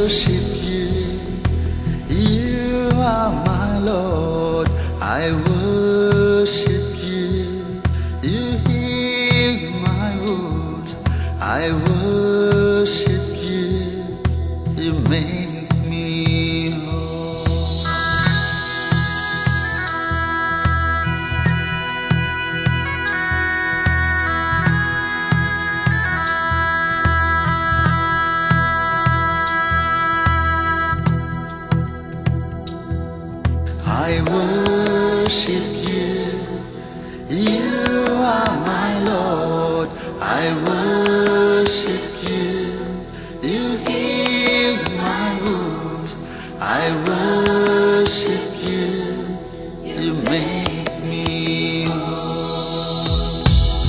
worship you. You are my Lord. I worship you. You heal my wounds. I worship you. You make me whole. I worship you. You are my Lord. I worship you. You heal my wounds. I worship you. You make me whole.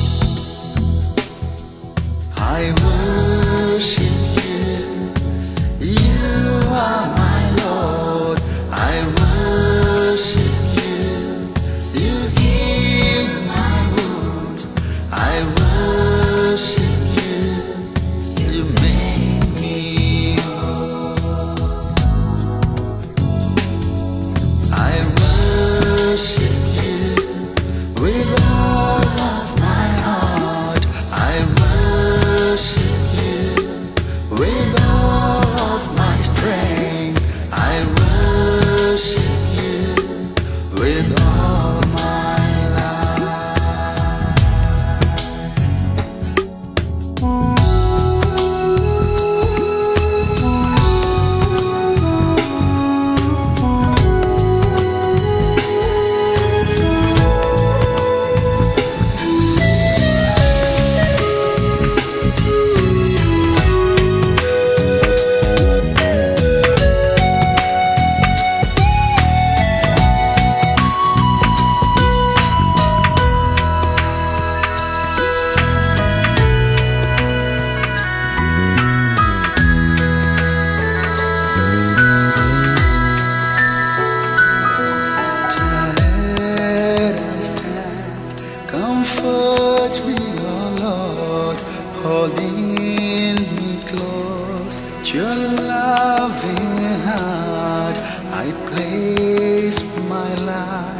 I worship you. You are my Lord. I worship you. You heal my wounds. I worship you. You make me whole. I worship you with all of my heart. I worship you with all of my strength. I worship you with all my life. Comfort me, oh Lord, holding me close to your loving heart. I place my life.